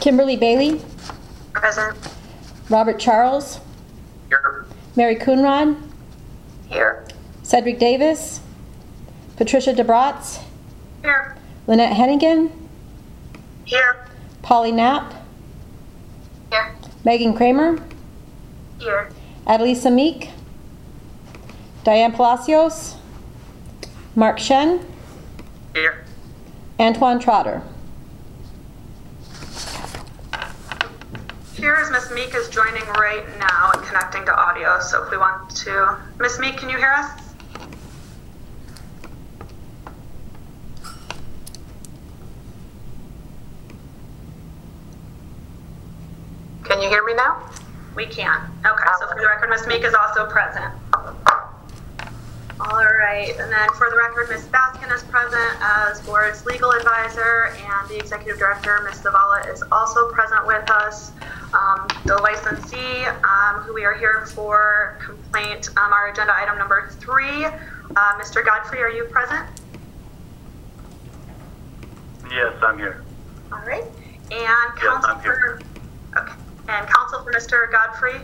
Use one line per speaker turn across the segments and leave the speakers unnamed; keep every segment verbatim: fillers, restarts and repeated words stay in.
Kimberly Bailey,
Present.
Robert Charles,
Here.
Mary Coonrod,
Here.
Cedric Davis, Patricia DeBratz,
Here.
Lynette Hennigan,
Here.
Polly Knapp,
Here.
Megan Kramer,
Here.
Adelisa Meek, Diane Palacios, Mark Shen,
Here.
Antoine Trotter. Here is Miss Meek is joining right now and connecting to audio. So if we want to, Miss Meek, can you hear us?
Can you hear me now?
We can. Okay, so for the record, Miss Meek is also present. All right, and then for the record, Miz Baskin is present as board's legal advisor, and the executive director, Miz Zavala, is also present with us. Um, the licensee, um, who we are here for complaint, um, our agenda item number three, uh, Mister Godfrey, are you present?
Yes, I'm here.
All right, and
Yes,
counsel
I'm here.
for okay, and counsel for Mister Godfrey.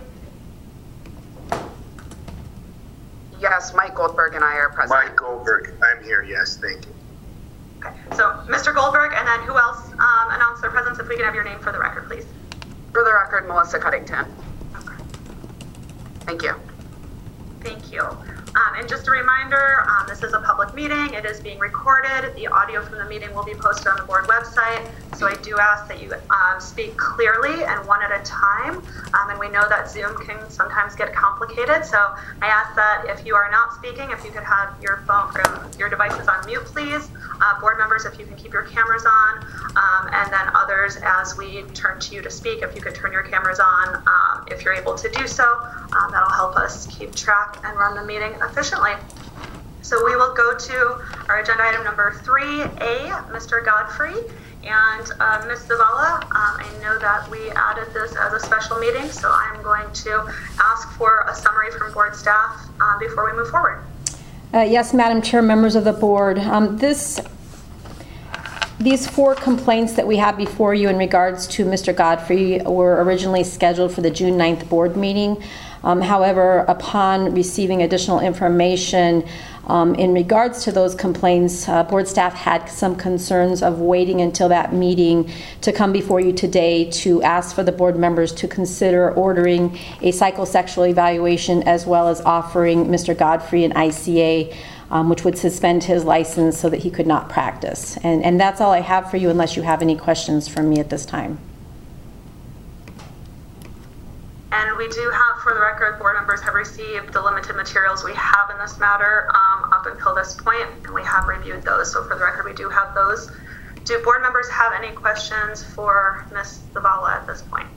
Yes, Mike Goldberg and I are present.
Mike Goldberg, I'm here, yes, thank you.
Okay, so Mister Goldberg, and then who else um, announced their presence? If we can have your name for the record, please.
For the record, Melissa Cuddington.
Okay.
Thank you.
Thank you. Um, and just a reminder, um, this is a public meeting. It is being recorded. The audio from the meeting will be posted on the board website. So I do ask that you um, speak clearly and one at a time. Um, and we know that Zoom can sometimes get complicated. So I ask that if you are not speaking, if you could have your phone or your devices on mute, please. Uh, board members, if you can keep your cameras on. Um, and then others, as we turn to you to speak, if you could turn your cameras on, um, if you're able to do so, um, that'll help us keep track and run the meeting efficiently. So we will go to our agenda item number three A, Mister Godfrey. And uh, Miz Zavala, um, I know that we added this as a special meeting, so I'm going to ask for a summary from board staff uh, before we move forward.
Uh, yes, Madam Chair, members of the board. Um, this, these four complaints that we have before you in regards to Mister Godfrey were originally scheduled for the June ninth board meeting. Um, however, upon receiving additional information um, in regards to those complaints, uh, board staff had some concerns of waiting until that meeting to come before you today to ask for the board members to consider ordering a psychosexual evaluation as well as offering Mister Godfrey an I C A, um, which would suspend his license so that he could not practice. And, and that's all I have for you unless you have any questions from me at this time.
And we do have, for the record, board members have received the limited materials we have in this matter um, up until this point, and we have reviewed those. So for the record, we do have those. Do board members have any questions for Miz Zavala at this point?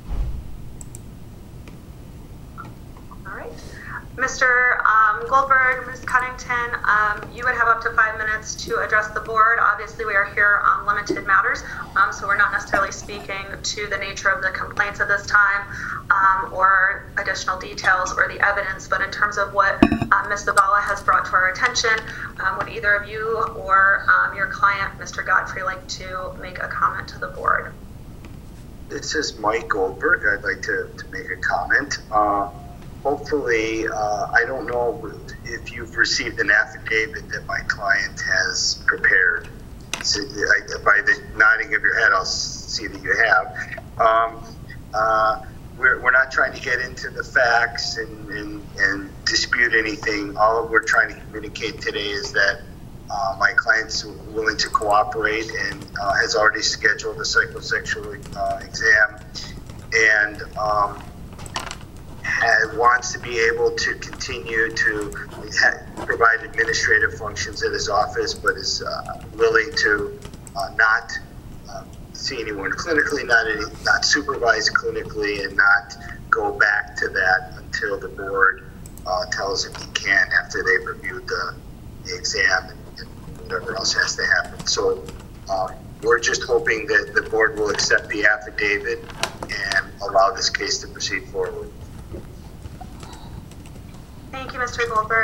All right. Mister Um, Goldberg, Miz Cuddington, um, you would have up to five minutes to address the board. Obviously, we are here on limited matters, um, so we're not necessarily speaking to the nature of the complaints at this time um, or additional details or the evidence, but in terms of what um, Miz Zavala has brought to our attention, um, would either of you or um, your client, Mister Godfrey, like to make a comment to the board?
This is Mike Goldberg. I'd like to, to make a comment. Uh, hopefully, uh, I don't know if you've received an affidavit that my client has prepared. So, I, by the nodding of your head, I'll see that you have. Um, uh, we're, we're not trying to get into the facts and, and, and dispute anything. All we're trying to communicate today is that uh, my client's willing to cooperate and uh, has already scheduled a psychosexual uh, exam and um, and wants to be able to continue to ha- provide administrative functions at his office, but is uh, willing to uh, not uh, see anyone clinically, not any, not supervise clinically, and not go back to that until the board uh, tells him he can after they've reviewed the, the exam and, and whatever else has to happen. So uh, we're just hoping that the board will accept the affidavit and allow this case to proceed forward.
Thank you, Mister Goldberg.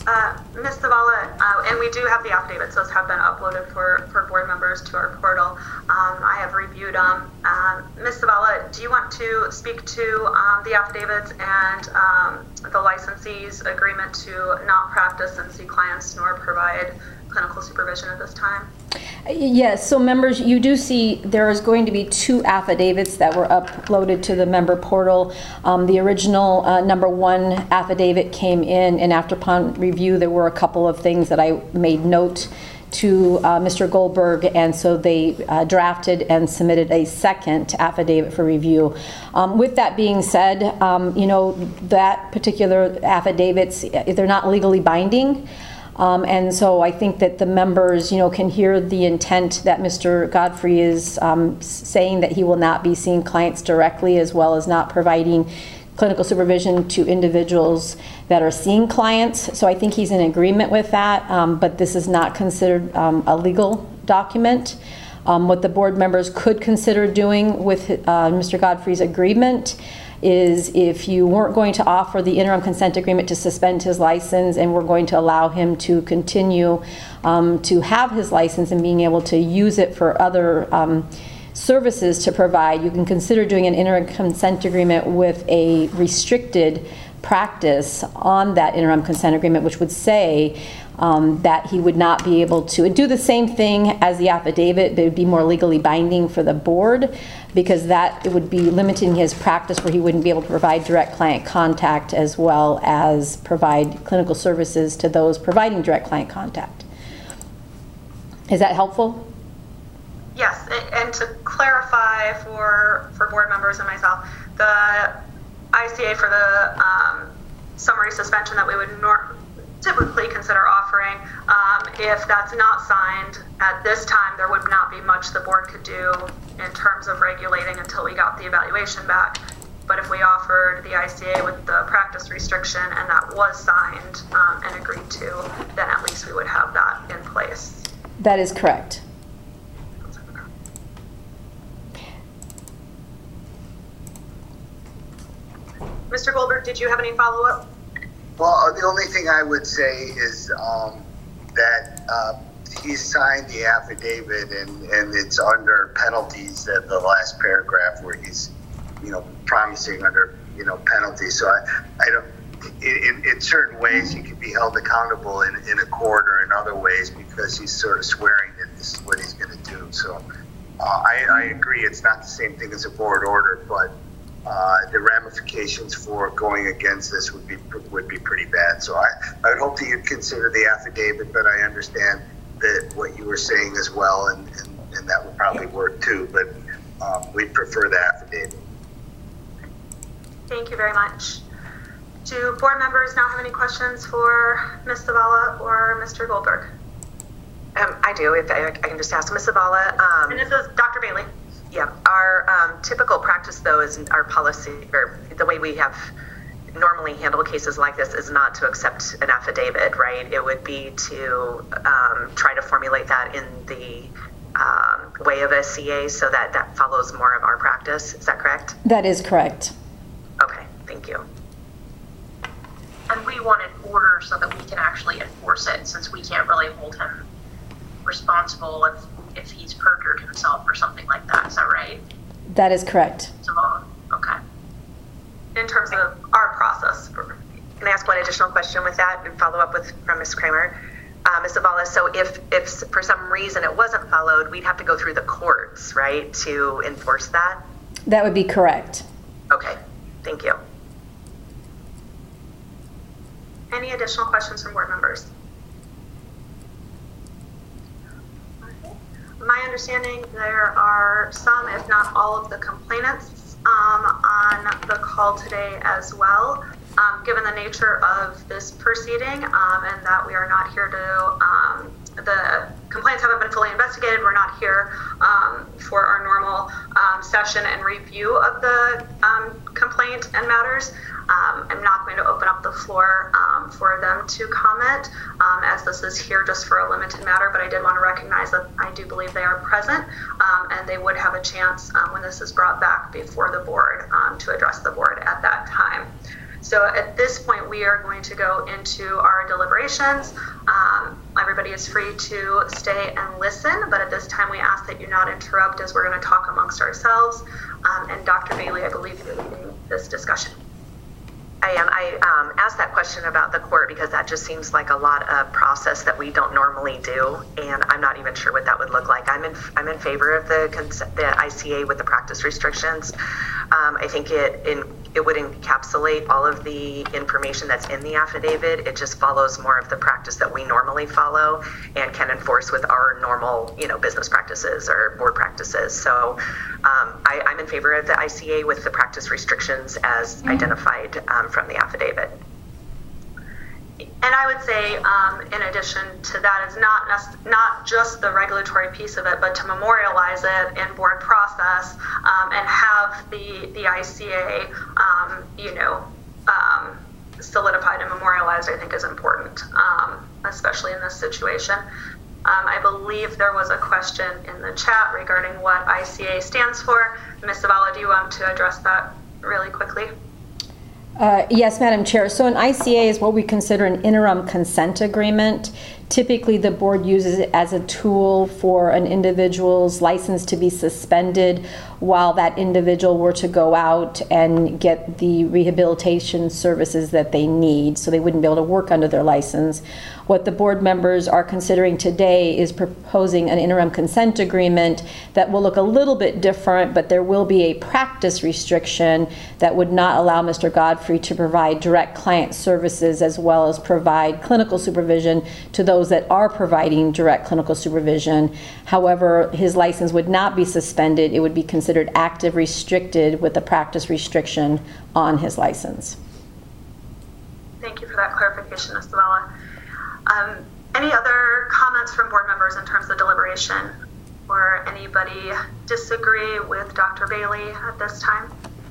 Uh, Miz Zavala, uh, and we do have the affidavits. Those have been uploaded for, for board members to our portal. Um, I have reviewed them. Um, Miz Zavala, do you want to speak to um, the affidavits and um, the licensee's agreement to not practice and see clients nor provide clinical supervision at this time?
Yes, so members, you do see there is going to be two affidavits that were uploaded to the member portal. Um, the original uh, number one affidavit came in, and after upon review, there were a couple of things that I made note to uh, Mister Goldberg, and so they uh, drafted and submitted a second affidavit for review. Um, with that being said, um, you know, that particular affidavits, they're not legally binding. Um, and so I think that the members, you know, can hear the intent that Mister Godfrey is um, saying, that he will not be seeing clients directly, as well as not providing clinical supervision to individuals that are seeing clients. So I think he's in agreement with that, um, but this is not considered um, a legal document. Um, what the board members could consider doing with uh, Mister Godfrey's agreement is, if you weren't going to offer the interim consent agreement, to suspend his license, and we're going to allow him to continue um, to have his license and being able to use it for other um, services to provide, you can consider doing an interim consent agreement with a restricted practice on that interim consent agreement, which would say um, that he would not be able to do the same thing as the affidavit, but it would be more legally binding for the board, because that it would be limiting his practice, where he wouldn't be able to provide direct client contact as well as provide clinical services to those providing direct client contact. Is that helpful?
Yes, and to clarify for, for board members and myself, the I C A for the um, summary suspension that we would nor- typically consider offering, um, if that's not signed at this time, there would not be much the board could do in terms of regulating until we got the evaluation back. But if we offered the I C A with the practice restriction and that was signed um, and agreed to, then at least we would have that in place.
That is correct.
Mister Goldberg, did you have any follow-up?
Well, the only thing I would say is um, that uh, he signed the affidavit, and, and it's under penalties at the last paragraph, where he's, you know, promising under, you know, penalties. So I, I don't, in, in certain ways he can be held accountable in, in a court, or in other ways, because he's sort of swearing that this is what he's going to do. So uh, I, I agree, it's not the same thing as a board order, but Uh, the ramifications for going against this would be would be pretty bad. So I, I would hope that you'd consider the affidavit, but I understand that what you were saying as well, and, and, and that would probably work too, but um, we'd prefer the affidavit.
Thank you very much. Do board members now have any questions for Miz Zavala or Mister Goldberg?
Um, I do, if I, I can just ask Miz Zavala. Um,
And this is Doctor Bailey.
Yeah, our um, typical practice, though, is our policy, or the way we have normally handled cases like this, is not to accept an affidavit, right? It would be to um, try to formulate that in the um, way of a C A, so that that follows more of our practice. Is that correct?
That is correct.
Okay, thank you.
And we wanted order so that we can actually enforce it, since we can't really hold him responsible if if he's perjured himself or something like that. Is that right?
That is correct.
So, okay.
In terms of our process.
Can I ask one additional question with that and follow up with from Miz Kramer? Uh, Miz Zavala, so if, if for some reason it wasn't followed, we'd have to go through the courts, right, to enforce that?
That would be correct.
Okay, thank you.
Any additional questions from board members? My understanding, there are some, if not all, of the complainants um, on the call today as well. Um, given the nature of this proceeding, um, and that we are not here to, um, the complaints haven't been fully investigated, we're not here um, for our normal um, session and review of the um, complaint and matters. Um, I'm not going to open up the floor um, for them to comment, um, as this is here just for a limited matter, but I did want to recognize that I do believe they are present, um, and they would have a chance um, when this is brought back before the board um, to address the board at that time. So at this point, we are going to go into our deliberations. Um, everybody is free to stay and listen, but at this time we ask that you not interrupt as we're going to talk amongst ourselves. Um, and Doctor Bailey, I believe you're leading this discussion.
I am. I um, asked that question about the court because that just seems like a lot of process that we don't normally do, and I'm not even sure what that would look like. I'm in. I'm in favor of the the I C A with the practice restrictions. Um, I think it in it would encapsulate all of the information that's in the affidavit. It just follows more of the practice that we normally follow and can enforce with our normal, you know, business practices or board practices. So um, I, I'm in favor of the I C A with the practice restrictions as mm-hmm. identified um, from the affidavit.
And I would say, um, in addition to that, is not nec- not just the regulatory piece of it, but to memorialize it in board process um, and have the the I C A, um, you know, um, solidified and memorialized. I think is important, um, especially in this situation. Um, I believe there was a question in the chat regarding what I C A stands for. Miz Zavala, do you want to address that really quickly?
Uh, yes, Madam Chair. So an I C A is what we consider an interim consent agreement. Typically, the board uses it as a tool for an individual's license to be suspended while that individual were to go out and get the rehabilitation services that they need, so they wouldn't be able to work under their license. What the board members are considering today is proposing an interim consent agreement that will look a little bit different, but there will be a practice restriction that would not allow Mister Godfrey to provide direct client services as well as provide clinical supervision to those that are providing direct clinical supervision. However, his license would not be suspended. It would be considered active restricted with a practice restriction on his license.
Thank you for that clarification, Miz Zavala. Um, any other comments from board members in terms of deliberation? Or anybody disagree with Doctor Bailey at this time?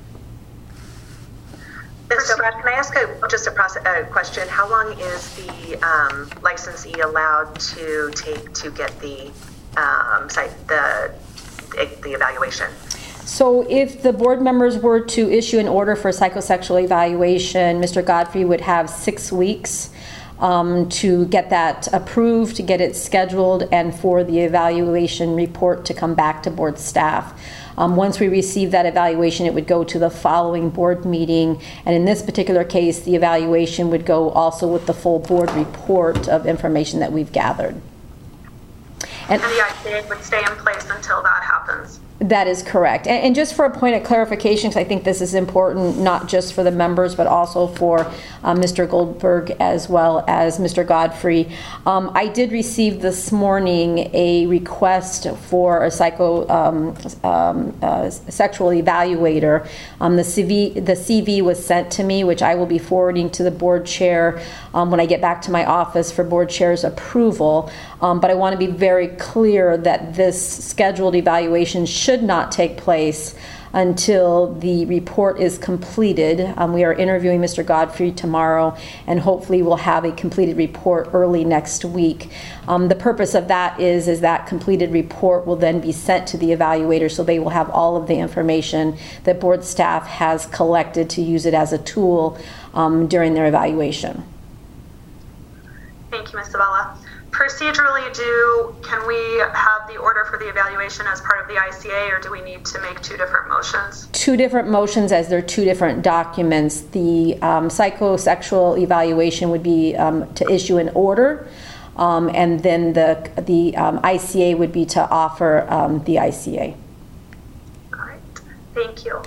So, Brad, can I ask a, just a, process, a question? How long is the um, licensee allowed to take to get the um, site the the evaluation?
So if the board members were to issue an order for psychosexual evaluation, Mister Godfrey would have six weeks um, to get that approved, to get it scheduled, and for the evaluation report to come back to board staff. Um, once we receive that evaluation, it would go to the following board meeting, and in this particular case, the evaluation would go also with the full board report of information that we've gathered.
And, and the I C A would stay in place until that happens.
That is correct. And, and just for a point of clarification, because I think this is important not just for the members, but also for uh, Mister Goldberg as well as Mister Godfrey. Um, I did receive this morning a request for a psycho um, um, uh, sexual evaluator. Um, the C V the C V was sent to me, which I will be forwarding to the board chair um, when I get back to my office for board chair's approval. Um, but I want to be very clear that this scheduled evaluation should not take place until the report is completed. Um, we are interviewing Mister Godfrey tomorrow, and hopefully we'll have a completed report early next week. Um, the purpose of that is, is that completed report will then be sent to the evaluator, so they will have all of the information that board staff has collected to use it as a tool um, during their evaluation.
Thank you, Miz Zavala. Procedurally, do can we have the order for the evaluation as part of the I C A, or do we need to make two different motions?
Two different motions, as they're two different documents. The um, psychosexual evaluation would be um, to issue an order, um, and then the the um, I C A would be to offer um, the I C A.
All right, thank you.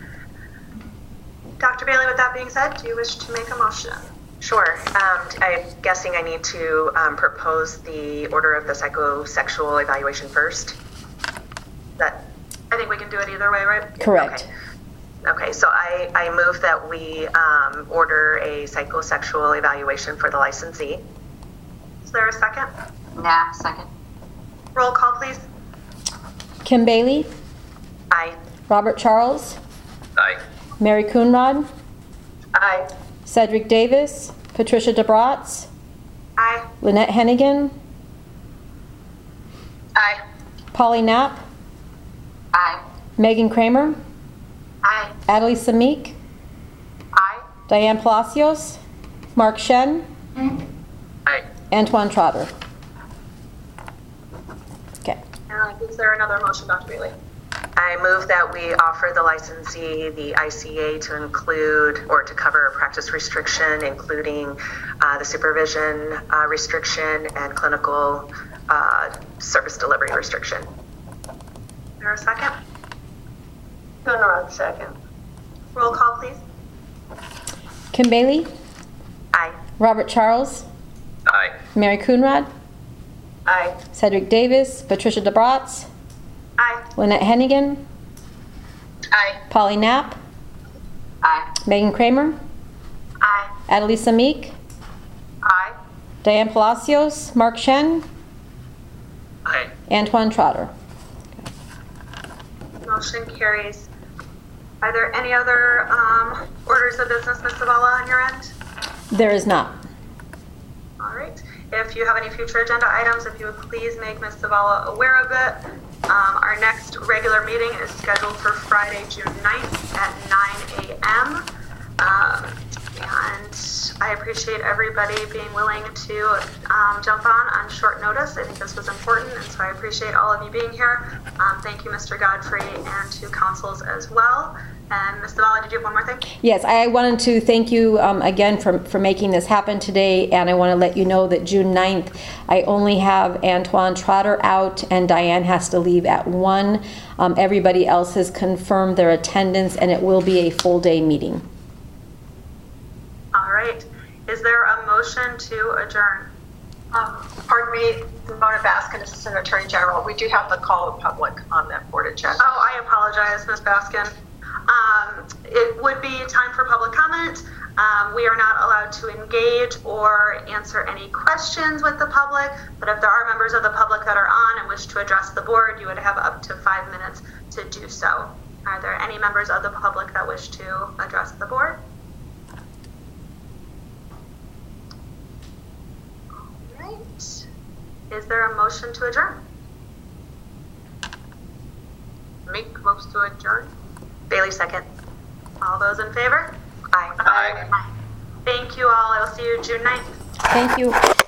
Doctor Bailey, with that being said, do you wish to make a motion?
Sure. Um, I'm guessing I need to um, propose the order of the psychosexual evaluation first. That
I think we can do it either way, right?
Correct.
Okay, okay so I, I move that we um, order a psychosexual evaluation for the licensee.
Is there a second?
Nah, second.
Roll call, please.
Kim Bailey?
Aye.
Robert Charles?
Aye.
Mary Coonrod?
Aye.
Cedric Davis? Patricia DeBratz?
Aye.
Lynette Hennigan?
Aye.
Polly Knapp?
Aye.
Megan Kramer?
Aye.
Adelie Samik?
Aye.
Diane Palacios, Mark Shen,
Aye.
Antoine Trotter. Okay.
And is there another motion, Doctor Bailey?
I move that we offer the licensee the I C A to include or to cover a practice restriction, including uh, the supervision uh, restriction and clinical uh, service delivery restriction.
Is there a second?
Coonrod, second.
Roll call, please.
Kim Bailey,
Aye.
Robert Charles,
Aye.
Mary Coonrod,
Aye.
Cedric Davis, Patricia DeBratz,
Aye.
Lynette Hennigan,
Aye.
Polly Knapp,
Aye.
Megan Kramer,
Aye.
Adelisa Meek,
Aye.
Diane Palacios, Mark Shen,
Aye.
Antoine Trotter.
Motion carries. Are there any other um, orders of business, Miz Zavala, on your end?
There is not.
All right. If you have any future agenda items, if you would please make Miz Zavala aware of it. Um, our next regular meeting is scheduled for Friday, June ninth at nine a.m. Um, and I appreciate everybody being willing to um, jump on on short notice. I think this was important, and so I appreciate all of you being here. Um, thank you, Mister Godfrey, and to councils as well. And Miz Zavala, did you have one more thing?
Yes, I wanted to thank you um, again for, for making this happen today, and I want to let you know that June ninth, I only have Antoine Trotter out, and Diane has to leave at one. Um, everybody else has confirmed their attendance, and it will be a full-day meeting.
All right. Is there a motion to adjourn?
Um, pardon me, Mona Baskin, Assistant Attorney General. We do have the call of public on that board agenda.
Oh, I apologize, Miz Baskin. Um, it would be time for public comment. Um, we are not allowed to engage or answer any questions with the public, but if there are members of the public that are on and wish to address the board, you would have up to five minutes to do so. Are there any members of the public that wish to address the board? All right. Is there a motion to adjourn?
Make moves to adjourn.
Bailey, second.
All those in favor?
Aye.
Aye.
Thank you all. I will see you June ninth.
Thank you.